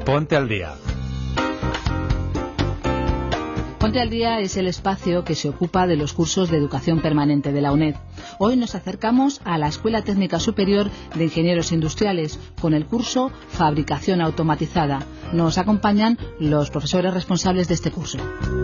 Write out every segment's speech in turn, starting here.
Ponte al Día. Ponte al Día es el espacio que se ocupa de los cursos de educación permanente de la UNED. Hoy nos acercamos a la Escuela Técnica Superior de Ingenieros Industriales con el curso Fabricación Automatizada. Nos acompañan los profesores responsables de este curso.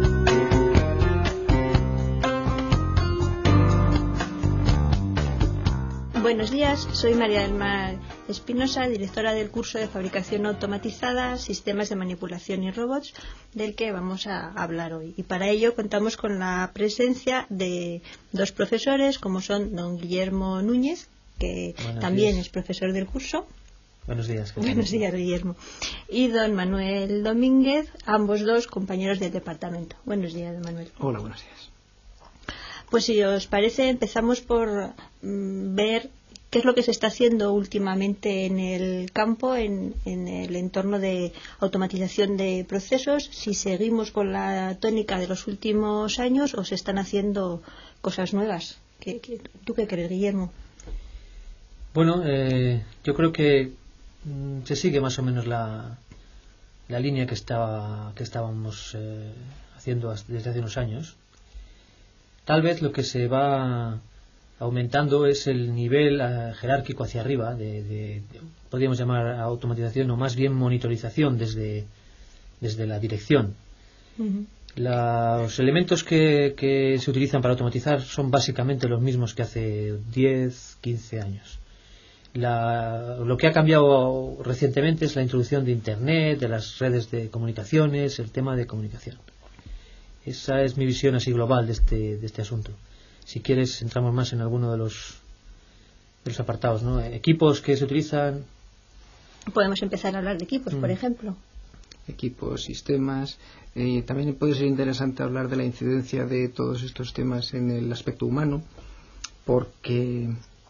Buenos días, soy María del Mar Espinosa, directora del curso de Fabricación Automatizada, Sistemas de Manipulación y Robots, del que vamos a hablar hoy. Y para ello contamos con la presencia de dos profesores, como son don Guillermo Núñez, que también es profesor del curso. Buenos días. Buenos días, Guillermo. Y don Manuel Domínguez, ambos dos compañeros del departamento. Buenos días, don Manuel. Hola, buenos días. Pues si os parece, empezamos por ver qué es lo que se está haciendo últimamente en el campo, en el entorno de automatización de procesos, si seguimos con la tónica de los últimos años o se están haciendo cosas nuevas. ¿Tú qué crees, Guillermo? Bueno, yo creo que se sigue más o menos la línea que estábamos haciendo desde hace unos años. Tal vez lo que se va aumentando es el nivel jerárquico hacia arriba, podríamos llamar automatización o más bien monitorización desde la dirección. Uh-huh. Los elementos que se utilizan para automatizar son básicamente los mismos que hace 10, 15 años. Lo que ha cambiado recientemente es la introducción de Internet, de las redes de comunicaciones, el tema de comunicación. Esa es mi visión así global de este asunto. Si quieres, entramos más en alguno de los apartados, ¿no? Equipos que se utilizan. Podemos empezar a hablar de equipos, por ejemplo. Equipos, sistemas. También puede ser interesante hablar de la incidencia de todos estos temas en el aspecto humano, porque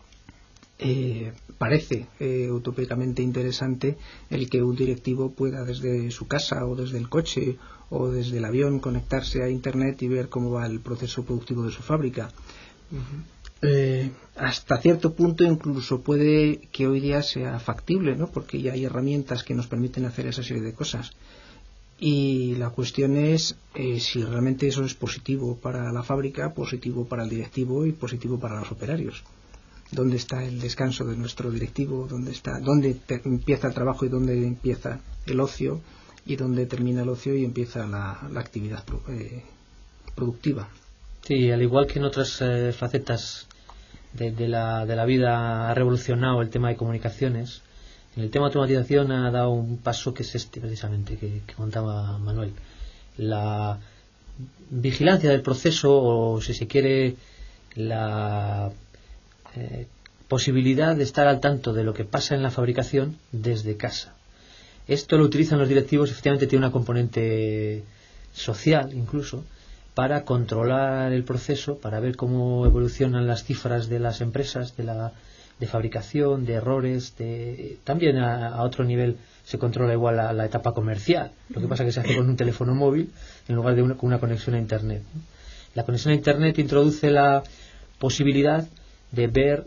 parece utópicamente interesante el que un directivo pueda desde su casa o desde el coche o desde el avión conectarse a Internet y ver cómo va el proceso productivo de su fábrica. Uh-huh. Hasta cierto punto incluso puede que hoy día sea factible, ¿no? Porque ya hay herramientas que nos permiten hacer esa serie de cosas. Y la cuestión es si realmente eso es positivo para la fábrica, positivo para el directivo y positivo para los operarios. ¿Dónde está el descanso de nuestro directivo? ¿Dónde empieza el trabajo y dónde empieza el ocio? Y dónde termina el ocio y empieza la actividad productiva. Sí, al igual que en otras facetas de la vida ha revolucionado el tema de comunicaciones, en el tema de automatización ha dado un paso que es precisamente que contaba Manuel. La vigilancia del proceso, o si se quiere, la posibilidad de estar al tanto de lo que pasa en la fabricación desde casa. Esto lo utilizan los directivos, efectivamente tiene una componente social incluso, para controlar el proceso, para ver cómo evolucionan las cifras de las empresas, de fabricación, de errores, también a otro nivel se controla igual la etapa comercial. Lo que pasa es que se hace con un teléfono móvil en lugar de con una conexión a Internet. La conexión a Internet introduce la posibilidad de ver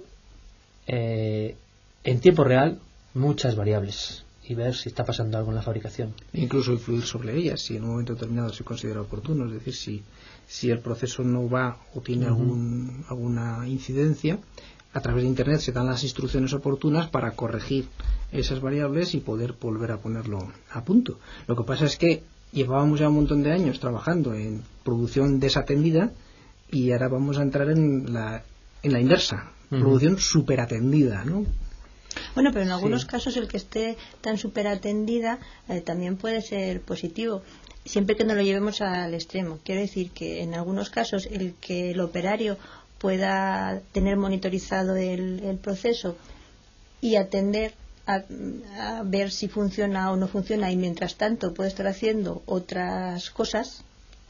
en tiempo real muchas variables y ver si está pasando algo en la fabricación. Incluso influir sobre ellas, si en un momento determinado se considera oportuno, es decir, si el proceso no va o tiene alguna incidencia, a través de Internet se dan las instrucciones oportunas para corregir esas variables y poder volver a ponerlo a punto. Lo que pasa es que llevábamos ya un montón de años trabajando en producción desatendida y ahora vamos a entrar en la inversa, producción superatendida, ¿no? Bueno, pero en algunos casos el que esté tan superatendida también puede ser positivo, siempre que no lo llevemos al extremo. Quiero decir que en algunos casos el que el operario pueda tener monitorizado el proceso y atender a ver si funciona o no funciona, y mientras tanto puede estar haciendo otras cosas.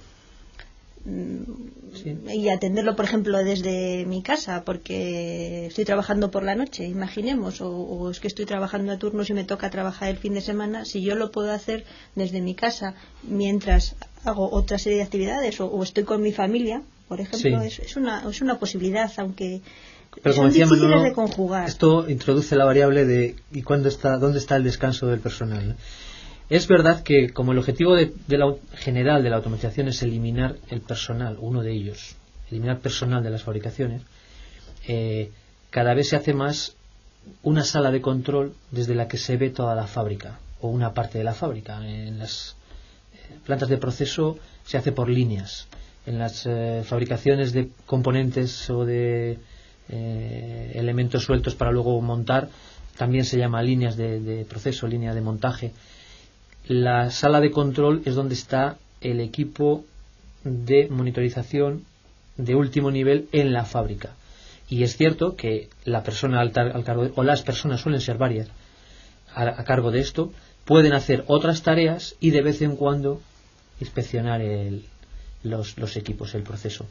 Sí. Y atenderlo, por ejemplo, desde mi casa, porque estoy trabajando por la noche, imaginemos, o es que estoy trabajando a turnos y me toca trabajar el fin de semana. Si yo lo puedo hacer desde mi casa mientras hago otra serie de actividades o estoy con mi familia, por ejemplo, sí. es una posibilidad, aunque pero son difíciles de conjugar. Esto introduce la variable de dónde está el descanso del personal, ¿no? Es verdad que como el objetivo general de la automatización es eliminar el personal, uno de ellos, eliminar personal de las fabricaciones, cada vez se hace más una sala de control desde la que se ve toda la fábrica o una parte de la fábrica. En las plantas de proceso se hace por líneas. En las fabricaciones de componentes o de elementos sueltos para luego montar también se llama líneas de proceso, línea de montaje. La sala de control es donde está el equipo de monitorización de último nivel en la fábrica. Y es cierto que la persona al cargo o las personas suelen ser varias a cargo de esto, pueden hacer otras tareas y de vez en cuando inspeccionar los equipos, el proceso.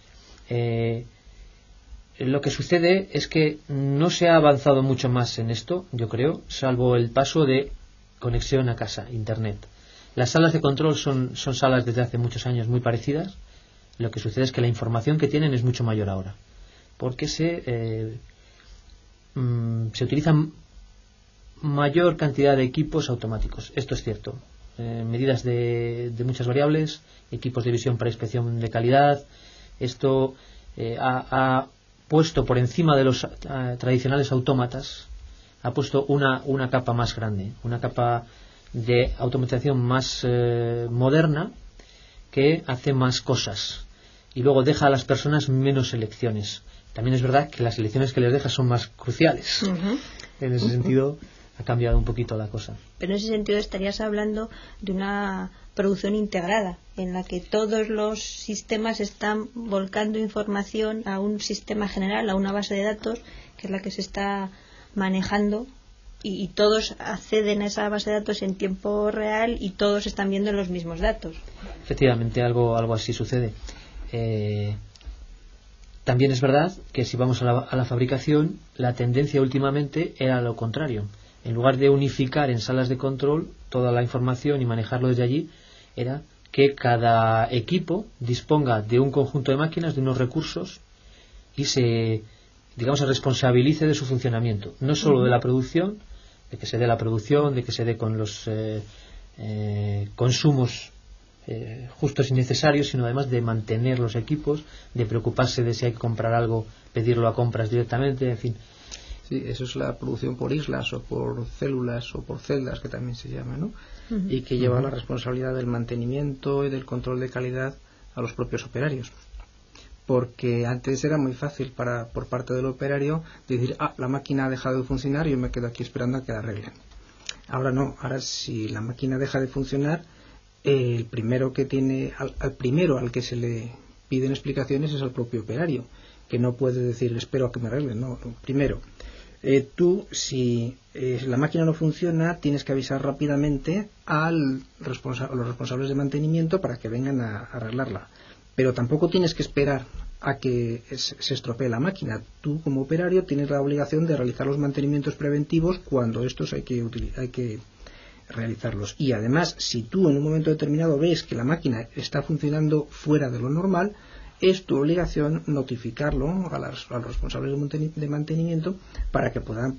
Lo que sucede es que no se ha avanzado mucho más en esto, yo creo, salvo el paso de conexión a casa, internet. Las salas de control son salas desde hace muchos años muy parecidas. Lo que sucede es que la información que tienen es mucho mayor ahora, porque se utilizan mayor cantidad de equipos automáticos. Esto es cierto. Medidas de muchas variables, equipos de visión para inspección de calidad. Esto ha puesto por encima de los tradicionales autómatas, ha puesto una capa más grande, una capa de automatización más moderna, que hace más cosas y luego deja a las personas menos elecciones. También es verdad que las elecciones que les deja son más cruciales. En ese sentido ha cambiado un poquito la cosa. Pero en ese sentido estarías hablando de una producción integrada, en la que todos los sistemas están volcando información a un sistema general, a una base de datos, que es la que se está manejando, y todos acceden a esa base de datos en tiempo real y todos están viendo los mismos datos. Efectivamente, algo así sucede. También es verdad que si vamos a la fabricación, la tendencia últimamente era lo contrario. En lugar de unificar en salas de control toda la información y manejarlo desde allí, era que cada equipo disponga de un conjunto de máquinas, de unos recursos, y se responsabilice de su funcionamiento. No solo de la producción, de que se dé la producción, de que se dé con los consumos justos y necesarios, sino además de mantener los equipos, de preocuparse de si hay que comprar algo, pedirlo a compras directamente, en fin. Sí, eso es la producción por islas o por células o por celdas, que también se llama, ¿no? Y que lleva la responsabilidad del mantenimiento y del control de calidad a los propios operarios. Porque antes era muy fácil por parte del operario decir, la máquina ha dejado de funcionar y yo me quedo aquí esperando a que la arreglen. Ahora no, ahora si la máquina deja de funcionar, el primero que tiene, al primero al que se le piden explicaciones es al propio operario, que no puede decir espero a que me arreglen, no, primero. Tú, si la máquina no funciona, tienes que avisar rápidamente a los responsables de mantenimiento para que vengan a arreglarla. Pero tampoco tienes que esperar a que se estropee la máquina. Tú, como operario, tienes la obligación de realizar los mantenimientos preventivos cuando estos hay que realizarlos. Y además, si tú en un momento determinado ves que la máquina está funcionando fuera de lo normal, es tu obligación notificarlo a los responsables de mantenimiento para que puedan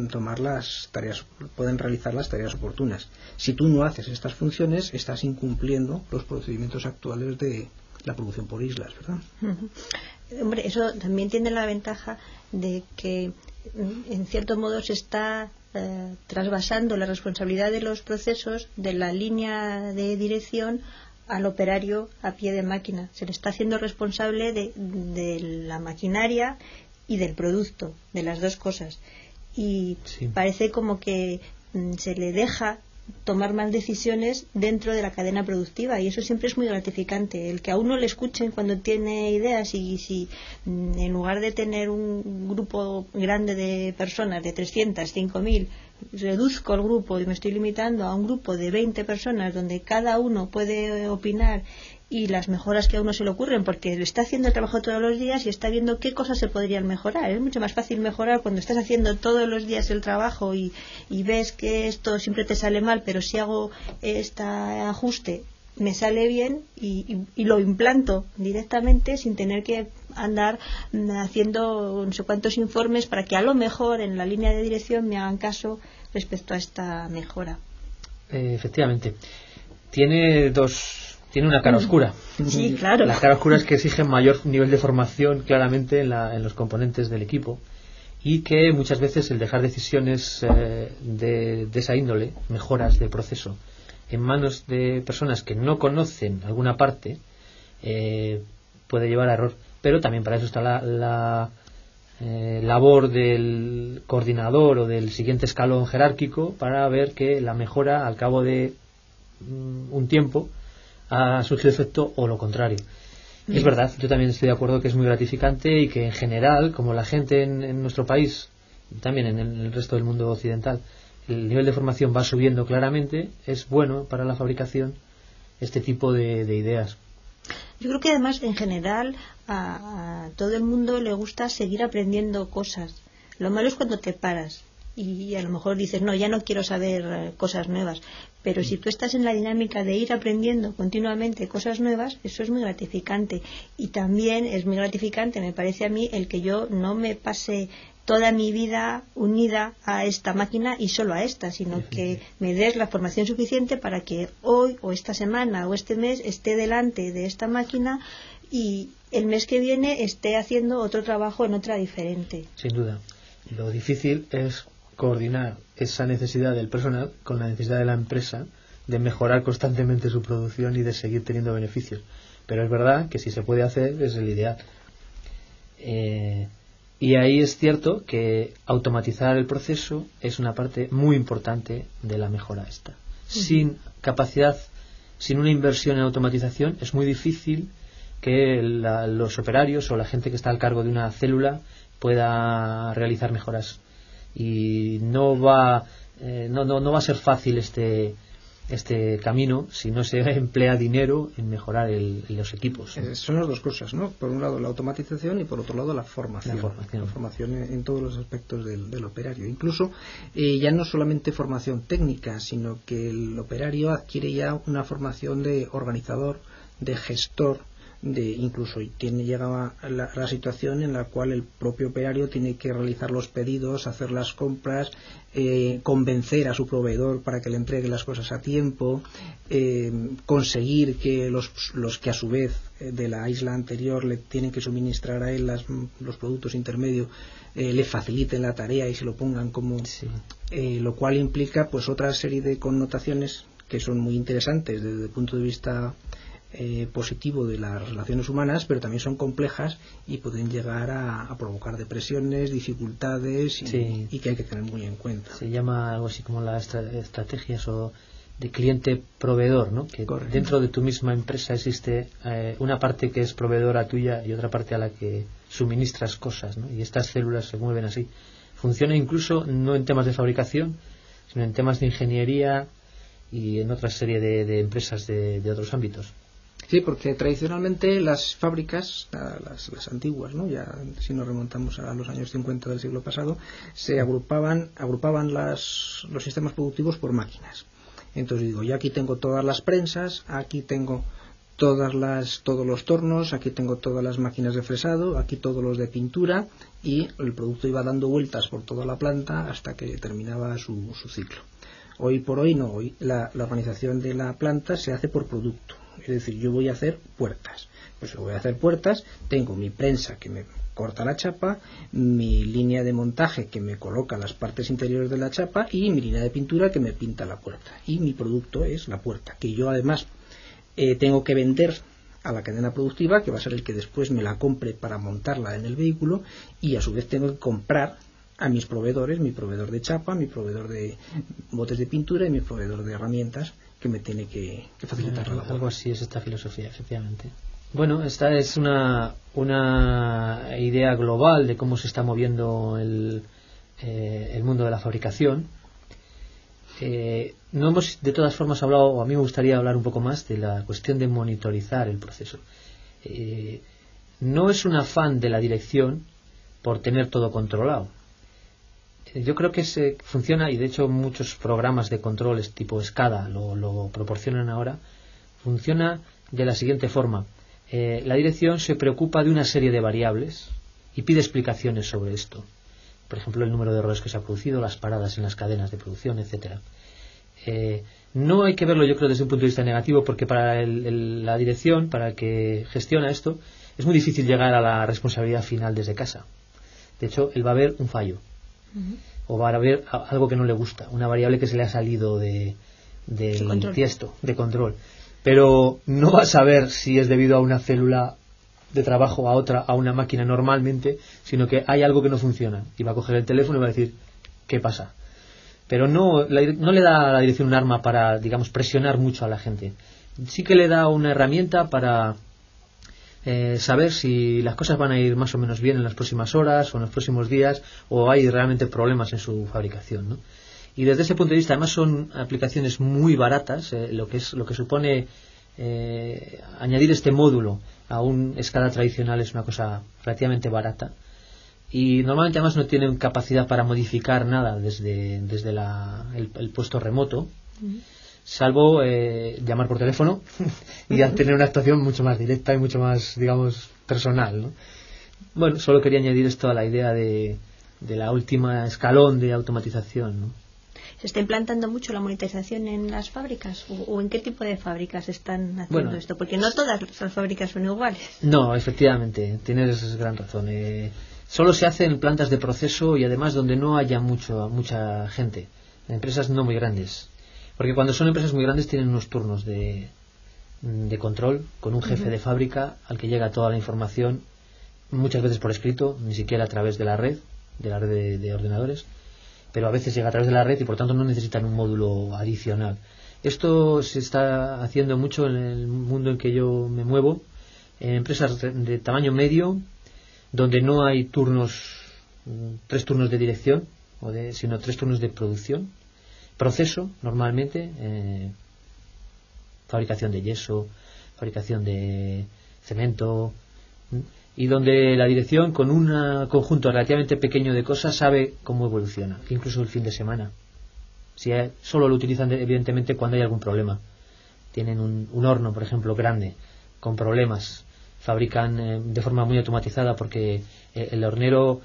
pueden realizar las tareas oportunas. Si tú no haces estas funciones, estás incumpliendo los procedimientos actuales de la producción por islas, ¿verdad? Hombre, eso también tiene la ventaja de que en cierto modo se está trasvasando la responsabilidad de los procesos de la línea de dirección al operario a pie de máquina. Se le está haciendo responsable de la maquinaria y del producto, de las dos cosas. Y sí, parece como que se le deja tomar más decisiones dentro de la cadena productiva, y eso siempre es muy gratificante, el que a uno le escuchen cuando tiene ideas. Y si en lugar de tener un grupo grande de personas de 300, 5.000, reduzco el grupo y me estoy limitando a un grupo de 20 personas donde cada uno puede opinar y las mejoras que a uno se le ocurren, porque le está haciendo el trabajo todos los días y está viendo qué cosas se podrían mejorar. Es mucho más fácil mejorar cuando estás haciendo todos los días el trabajo y ves que esto siempre te sale mal, pero si hago este ajuste me sale bien y lo implanto directamente sin tener que andar haciendo no sé cuántos informes para que a lo mejor en la línea de dirección me hagan caso respecto a esta mejora. Efectivamente. Tiene una cara oscura. Sí, claro. La cara oscura es que exige mayor nivel de formación claramente en los componentes del equipo, y que muchas veces el dejar decisiones de esa índole, mejoras del proceso, en manos de personas que no conocen alguna parte, puede llevar a error. Pero también para eso está la labor del coordinador o del siguiente escalón jerárquico, para ver que la mejora al cabo de un tiempo ha surgido efecto o lo contrario. Es verdad, yo también estoy de acuerdo que es muy gratificante, y que en general, como la gente en nuestro país y también en el resto del mundo occidental, el nivel de formación va subiendo claramente, es bueno para la fabricación este tipo de ideas. Yo creo que además en general a todo el mundo le gusta seguir aprendiendo cosas. Lo malo es cuando te paras y a lo mejor dices, no, ya no quiero saber cosas nuevas. Pero si tú estás en la dinámica de ir aprendiendo continuamente cosas nuevas, eso es muy gratificante. Y también es muy gratificante, me parece a mí, el que yo no me pase toda mi vida unida a esta máquina y solo a esta, sino que me des la formación suficiente para que hoy o esta semana o este mes esté delante de esta máquina y el mes que viene esté haciendo otro trabajo en otra diferente. Sin duda. Lo difícil es coordinar esa necesidad del personal con la necesidad de la empresa de mejorar constantemente su producción y de seguir teniendo beneficios. Pero es verdad que si se puede hacer es el ideal. Y ahí es cierto que automatizar el proceso es una parte muy importante de la mejora esta. Sin capacidad, sin una inversión en automatización, es muy difícil que los operarios o la gente que está al cargo de una célula pueda realizar mejoras. Y no va a ser fácil este camino si no se emplea dinero en mejorar los equipos. Son las dos cosas, ¿no? Por un lado la automatización y por otro lado la formación. La formación en todos los aspectos del operario. Incluso ya no solamente formación técnica, sino que el operario adquiere ya una formación de organizador, de gestor, incluso llega a la situación en la cual el propio operario tiene que realizar los pedidos, hacer las compras, convencer a su proveedor para que le entregue las cosas a tiempo, conseguir que los que a su vez de la isla anterior le tienen que suministrar a él los productos intermedios le faciliten la tarea y se lo pongan como lo cual implica pues otra serie de connotaciones que son muy interesantes desde el punto de vista positivo de las relaciones humanas, pero también son complejas y pueden llegar a provocar depresiones, dificultades y que hay que tener muy en cuenta. Se llama algo así como las estrategias o de cliente-proveedor, ¿no? Que dentro de tu misma empresa existe una parte que es proveedora tuya y otra parte a la que suministras cosas, ¿no? Y estas células se mueven así. Funciona incluso no en temas de fabricación, sino en temas de ingeniería y en otra serie de empresas de otros ámbitos. Sí, porque tradicionalmente las fábricas, las antiguas, ¿no? Ya si nos remontamos a los años 50 del siglo pasado, se agrupaban los sistemas productivos por máquinas. Entonces digo, yo aquí tengo todas las prensas, aquí tengo todos los tornos, aquí tengo todas las máquinas de fresado, aquí todos los de pintura, y el producto iba dando vueltas por toda la planta hasta que terminaba su ciclo. Hoy por hoy no, hoy la organización de la planta se hace por producto. Es decir, yo voy a hacer puertas. Pues si voy a hacer puertas, tengo mi prensa que me corta la chapa, mi línea de montaje que me coloca las partes interiores de la chapa y mi línea de pintura que me pinta la puerta. Y mi producto es la puerta, que yo además tengo que vender a la cadena productiva, que va a ser el que después me la compre para montarla en el vehículo, y a su vez tengo que comprar a mis proveedores, mi proveedor de chapa, mi proveedor de botes de pintura y mi proveedor de herramientas que me tiene que facilitar la labor. Algo así es esta filosofía, efectivamente. Bueno, esta es una idea global de cómo se está moviendo el mundo de la fabricación. No hemos de todas formas hablado, o a mí me gustaría hablar un poco más de la cuestión de monitorizar el proceso. No es un afán de la dirección por tener todo controlado. Yo creo que funciona, y de hecho muchos programas de controles tipo SCADA lo proporcionan ahora. Funciona de la siguiente forma: la dirección se preocupa de una serie de variables y pide explicaciones sobre esto. Por ejemplo, el número de errores que se ha producido, las paradas en las cadenas de producción, etcétera. No hay que verlo, yo creo, desde un punto de vista negativo, porque para la dirección, para el que gestiona esto, es muy difícil llegar a la responsabilidad final desde casa. De hecho, él va a ver un fallo, o va a ver algo que no le gusta, una variable que se le ha salido del tiesto, de control. Pero no va a saber si es debido a una célula de trabajo, a otra, a una máquina normalmente, sino que hay algo que no funciona. Y va a coger el teléfono y va a decir, ¿qué pasa? Pero no le da a la dirección un arma para, digamos, presionar mucho a la gente. Sí que le da una herramienta para saber si las cosas van a ir más o menos bien en las próximas horas o en los próximos días, o hay realmente problemas en su fabricación, ¿no? Y desde ese punto de vista, además, son aplicaciones muy baratas. Lo que supone añadir este módulo a un SCADA tradicional es una cosa relativamente barata, y normalmente además no tienen capacidad para modificar nada desde el puesto remoto, salvo llamar por teléfono y tener una actuación mucho más directa y mucho más, digamos, personal, ¿no? Bueno, solo quería añadir esto a la idea de la última escalón de automatización, ¿no? ¿Se está implantando mucho la monitorización en las fábricas? ¿O en qué tipo de fábricas están haciendo esto? Porque no todas las fábricas son iguales. No, efectivamente, tienes gran razón. Solo se hace en plantas de proceso y además donde no haya mucha gente, en empresas no muy grandes. Porque cuando son empresas muy grandes tienen unos turnos de control con un jefe de fábrica al que llega toda la información, muchas veces por escrito, ni siquiera a través de la red de ordenadores, pero a veces llega a través de la red y por tanto no necesitan un módulo adicional. Esto se está haciendo mucho en el mundo en que yo me muevo, en empresas de tamaño medio, donde no hay 3 turnos de dirección, sino 3 turnos de producción, proceso normalmente, fabricación de yeso, fabricación de cemento, y donde la dirección, con un conjunto relativamente pequeño de cosas, sabe cómo evoluciona, incluso el fin de semana. Solo lo utilizan evidentemente cuando hay algún problema. Tienen un horno, por ejemplo, grande, con problemas, fabrican de forma muy automatizada, porque el hornero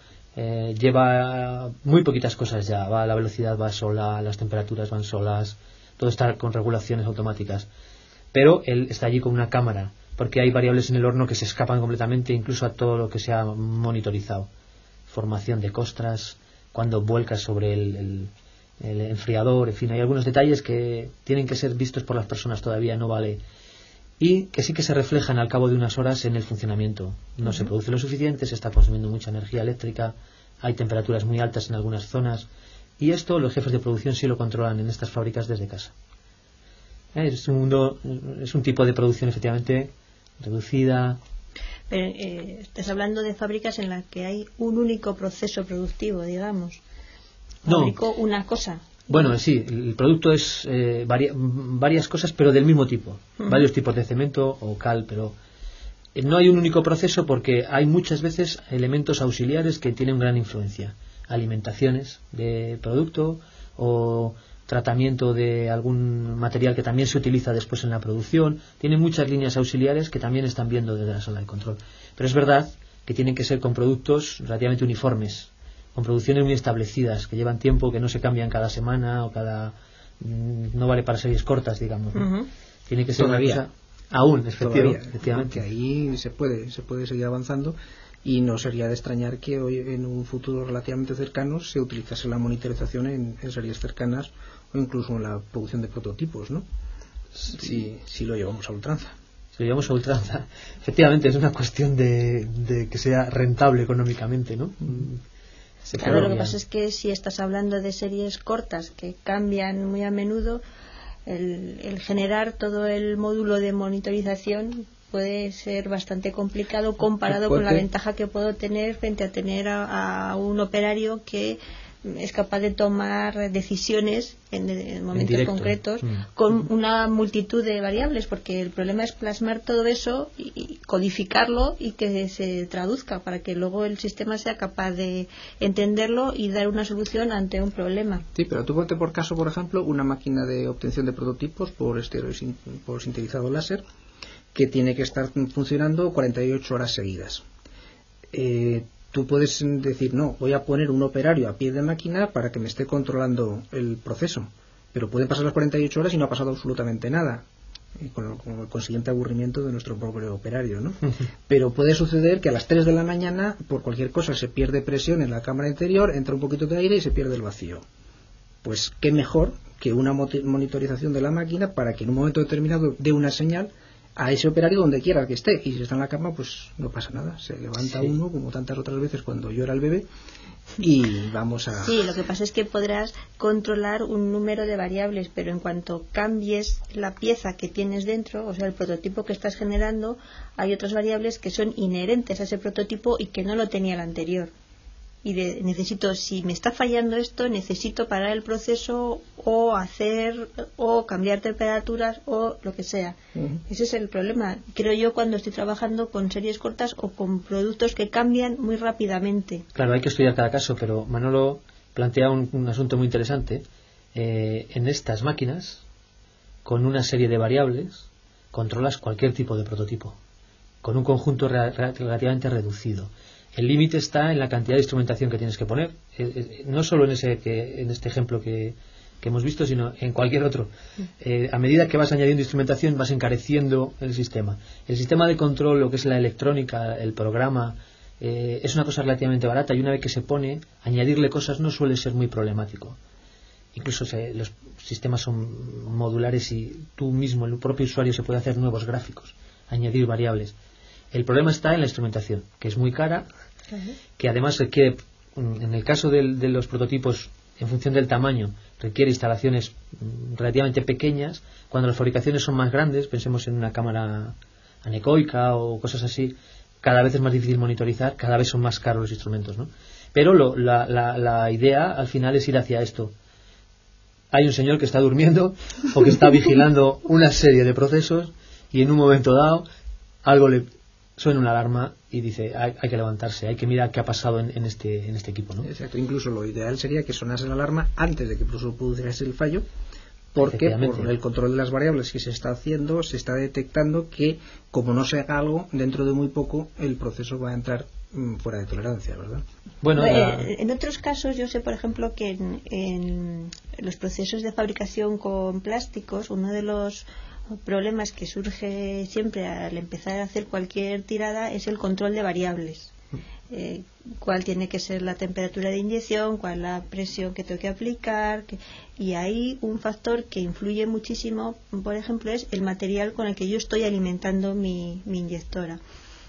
lleva muy poquitas cosas ya, la velocidad va sola, las temperaturas van solas, todo está con regulaciones automáticas, pero él está allí con una cámara, porque hay variables en el horno que se escapan completamente incluso a todo lo que se ha monitorizado. Formación de costras, cuando vuelcas sobre el enfriador, en fin, hay algunos detalles que tienen que ser vistos por las personas, todavía no vale, y que sí que se reflejan al cabo de unas horas en el funcionamiento. No se produce lo suficiente, se está consumiendo mucha energía eléctrica, hay temperaturas muy altas en algunas zonas, y esto los jefes de producción sí lo controlan en estas fábricas desde casa. Es un tipo de producción efectivamente reducida. Pero estás hablando de fábricas en las que hay un único proceso productivo, digamos. Fabrico una cosa. Bueno, sí, el producto es varias cosas, pero del mismo tipo. Varios tipos de cemento o cal, pero no hay un único proceso, porque hay muchas veces elementos auxiliares que tienen gran influencia. Alimentaciones de producto o tratamiento de algún material que también se utiliza después en la producción. Tiene muchas líneas auxiliares que también están viendo desde la sala de control. Pero es verdad que tienen que ser con productos relativamente uniformes, con producciones muy establecidas, que llevan tiempo, que no se cambian cada semana o no vale para series cortas, digamos, ¿no? Tiene que ser todavía una cosa aún, efectivamente. Aunque ahí se puede seguir avanzando, y no sería de extrañar que hoy, en un futuro relativamente cercano, se utilizase la monitorización en series cercanas o incluso en la producción de prototipos, ¿no? Si lo llevamos a ultranza. Si lo llevamos a ultranza, efectivamente es una cuestión de que sea rentable económicamente, ¿no? Claro, lo que pasa es que si estás hablando de series cortas que cambian muy a menudo, el generar todo el módulo de monitorización puede ser bastante complicado comparado con la ventaja que puedo tener frente a tener a un operario que es capaz de tomar decisiones en momentos concretos con una multitud de variables, porque el problema es plasmar todo eso y codificarlo y que se traduzca para que luego el sistema sea capaz de entenderlo y dar una solución ante un problema. Sí, pero tú ponte por caso, por ejemplo, una máquina de obtención de prototipos por sintetizado láser que tiene que estar funcionando 48 horas seguidas. Tú puedes decir, no, voy a poner un operario a pie de máquina para que me esté controlando el proceso, pero pueden pasar las 48 horas y no ha pasado absolutamente nada, con el consiguiente aburrimiento de nuestro propio operario, ¿no? Pero puede suceder que a las 3 de la mañana, por cualquier cosa, se pierde presión en la cámara interior, entra un poquito de aire y se pierde el vacío. Pues qué mejor que una monitorización de la máquina para que en un momento determinado dé una señal a ese operario donde quiera que esté, y si está en la cama pues no pasa nada, se levanta uno como tantas otras veces cuando llora el bebé y vamos a... Sí, lo que pasa es que podrás controlar un número de variables, pero en cuanto cambies la pieza que tienes dentro, o sea, el prototipo que estás generando, hay otras variables que son inherentes a ese prototipo y que no lo tenía el anterior. Y necesito, si me está fallando esto, necesito parar el proceso o cambiar temperaturas o lo que sea. Ese es el problema, creo yo, cuando estoy trabajando con series cortas o con productos que cambian muy rápidamente. Claro, hay que estudiar cada caso, pero Manolo plantea un asunto muy interesante. En estas máquinas, con una serie de variables, controlas cualquier tipo de prototipo, con un conjunto relativamente reducido. El límite está en la cantidad de instrumentación que tienes que poner, no solo en este ejemplo que hemos visto, sino en cualquier otro. A medida que vas añadiendo instrumentación, vas encareciendo el sistema. El sistema de control, lo que es la electrónica, el programa, es una cosa relativamente barata, y una vez que se pone, añadirle cosas no suele ser muy problemático. Incluso los sistemas son modulares y tú mismo, el propio usuario, se puede hacer nuevos gráficos, añadir variables. El problema está en la instrumentación, que es muy cara, que además requiere, en el caso de los prototipos, en función del tamaño, requiere instalaciones relativamente pequeñas. Cuando las fabricaciones son más grandes, pensemos en una cámara anecoica o cosas así, cada vez es más difícil monitorizar, cada vez son más caros los instrumentos, ¿no? Pero la idea al final es ir hacia esto. Hay un señor que está durmiendo o que está vigilando una serie de procesos y en un momento dado algo le suena una alarma y dice hay que levantarse, hay que mirar qué ha pasado en este equipo, ¿no? Exacto, incluso lo ideal sería que sonase la alarma antes de que produciese el fallo, porque por el control de las variables que se está haciendo, se está detectando que como no se haga algo, dentro de muy poco el proceso va a entrar fuera de tolerancia, ¿verdad? Bueno, en otros casos yo sé, por ejemplo, que en los procesos de fabricación con plásticos, uno de los problemas que surge siempre al empezar a hacer cualquier tirada es el control de variables. Cuál tiene que ser la temperatura de inyección, cuál la presión que tengo que aplicar, y hay un factor que influye muchísimo, por ejemplo, es el material con el que yo estoy alimentando mi inyectora.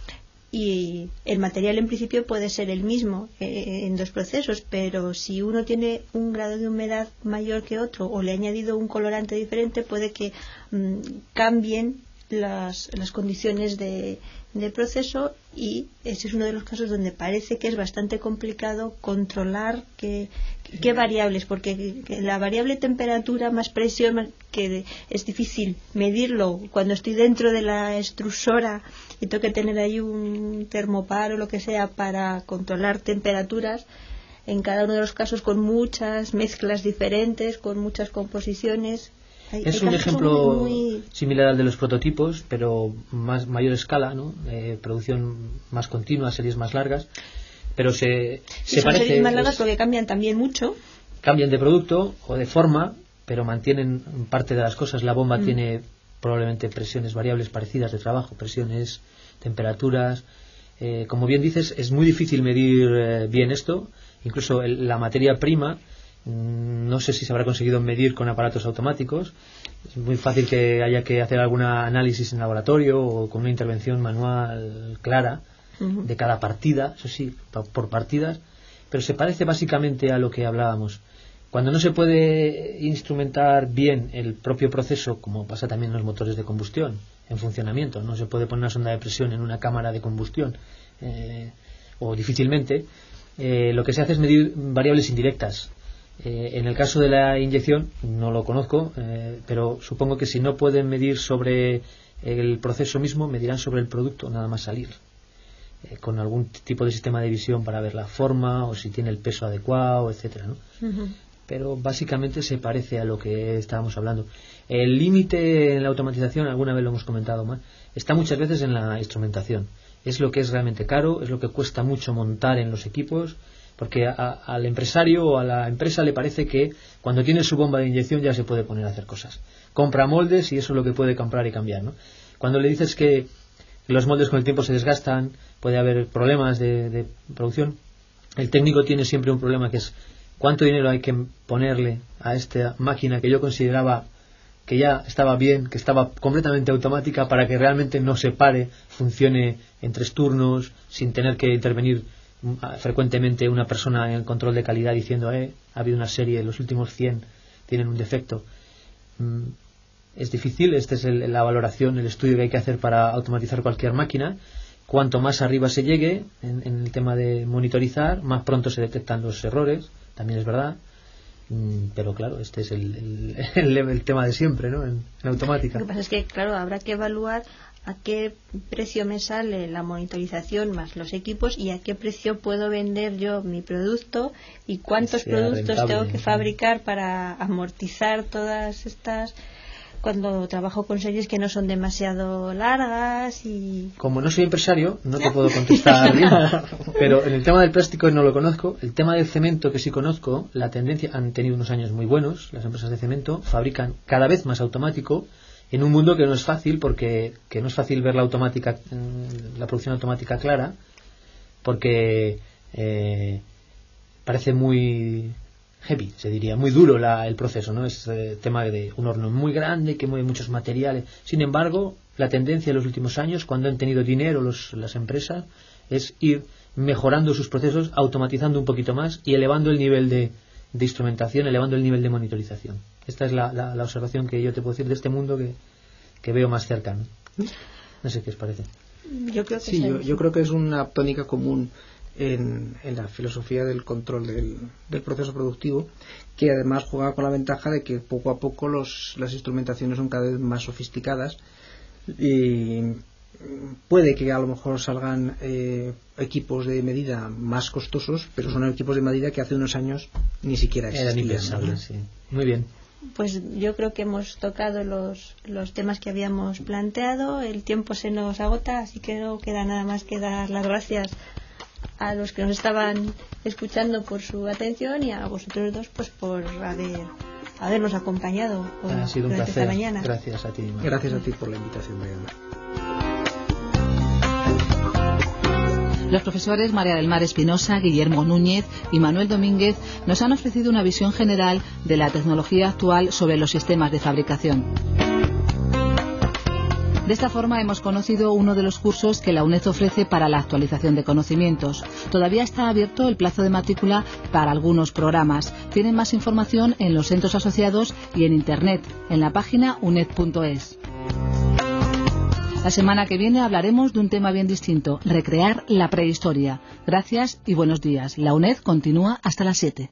Y el material en principio puede ser el mismo en dos procesos, pero si uno tiene un grado de humedad mayor que otro o le ha añadido un colorante diferente, puede que cambien las condiciones de proceso, y ese es uno de los casos donde parece que es bastante complicado controlar qué variables, porque la variable temperatura más presión, que es difícil medirlo cuando estoy dentro de la extrusora y tengo que tener ahí un termopar o lo que sea para controlar temperaturas, en cada uno de los casos con muchas mezclas diferentes, con muchas composiciones. Es un ejemplo similar al de los prototipos, pero mayor escala, ¿no? Producción más continua, series más largas, pero se parece. Series más largas porque cambian también mucho. Cambian de producto o de forma, pero mantienen parte de las cosas. La bomba tiene probablemente presiones variables parecidas de trabajo, presiones, temperaturas. Como bien dices, es muy difícil medir bien esto. Incluso la materia prima, no sé si se habrá conseguido medir con aparatos automáticos. Es muy fácil que haya que hacer algún análisis en laboratorio o con una intervención manual clara de cada partida, eso sí, por partidas, pero se parece básicamente a lo que hablábamos. Cuando no se puede instrumentar bien el propio proceso, como pasa también en los motores de combustión en funcionamiento, no se puede poner una sonda de presión en una cámara de combustión, o difícilmente, lo que se hace es medir variables indirectas. En el caso de la inyección, no lo conozco, pero supongo que si no pueden medir sobre el proceso mismo, medirán sobre el producto nada más salir, con algún tipo de sistema de visión para ver la forma o si tiene el peso adecuado, etcétera, ¿no? Pero básicamente se parece a lo que estábamos hablando. El límite en la automatización, alguna vez lo hemos comentado más, está muchas veces en la instrumentación. Es lo que es realmente caro, es lo que cuesta mucho montar en los equipos, porque al empresario o a la empresa le parece que cuando tiene su bomba de inyección ya se puede poner a hacer cosas. Compra moldes y eso es lo que puede comprar y cambiar, ¿no? Cuando le dices que los moldes con el tiempo se desgastan, puede haber problemas de producción, el técnico tiene siempre un problema, que es cuánto dinero hay que ponerle a esta máquina que yo consideraba que ya estaba bien, que estaba completamente automática, para que realmente no se pare, funcione en 3 turnos, sin tener que intervenir frecuentemente una persona en el control de calidad diciendo ha habido una serie, los últimos 100 tienen un defecto. Es difícil, esta es la valoración, el estudio que hay que hacer para automatizar cualquier máquina. Cuanto más arriba se llegue en el tema de monitorizar, más pronto se detectan los errores, también es verdad. Pero claro, este es el tema de siempre, ¿no? En automática. Lo que pasa es que, claro, habrá que evaluar a qué precio me sale la monitorización más los equipos y a qué precio puedo vender yo mi producto y cuántos productos rentable, tengo que fabricar para amortizar todas estas, cuando trabajo con series que no son demasiado largas. Y como no soy empresario no te puedo contestar bien, pero en el tema del plástico no lo conozco. El tema del cemento, que sí conozco, la tendencia, han tenido unos años muy buenos las empresas de cemento, fabrican cada vez más automático en un mundo que no es fácil, porque que no es fácil ver la producción automática clara, porque parece muy heavy, se diría, muy duro el proceso, ¿no? Es tema de un horno muy grande que mueve muchos materiales. Sin embargo, la tendencia en los últimos años, cuando han tenido dinero las empresas, es ir mejorando sus procesos, automatizando un poquito más y elevando el nivel de instrumentación, elevando el nivel de monitorización. Esta es la observación que yo te puedo decir de este mundo que veo más cercano. No sé qué os parece. Yo creo que sí, yo creo que es una tónica común en la filosofía del control del proceso productivo, que además juega con la ventaja de que poco a poco las instrumentaciones son cada vez más sofisticadas y puede que a lo mejor salgan equipos de medida más costosos, pero son equipos de medida que hace unos años ni siquiera existían, ¿no? Sí. Muy bien. Pues yo creo que hemos tocado los temas que habíamos planteado. El tiempo se nos agota, así que no queda nada más que dar las gracias a los que nos estaban escuchando por su atención y a vosotros dos pues por habernos acompañado ha sido un placer. Esta mañana. Gracias a ti, Mar. Gracias a ti por la invitación, María. Los profesores María del Mar Espinosa, Guillermo Núñez y Manuel Domínguez nos han ofrecido una visión general de la tecnología actual sobre los sistemas de fabricación. De esta forma hemos conocido uno de los cursos que la UNED ofrece para la actualización de conocimientos. Todavía está abierto el plazo de matrícula para algunos programas. Tienen más información en los centros asociados y en Internet, en la página uned.es. La semana que viene hablaremos de un tema bien distinto: recrear la prehistoria. Gracias y buenos días. La UNED continúa hasta las 7.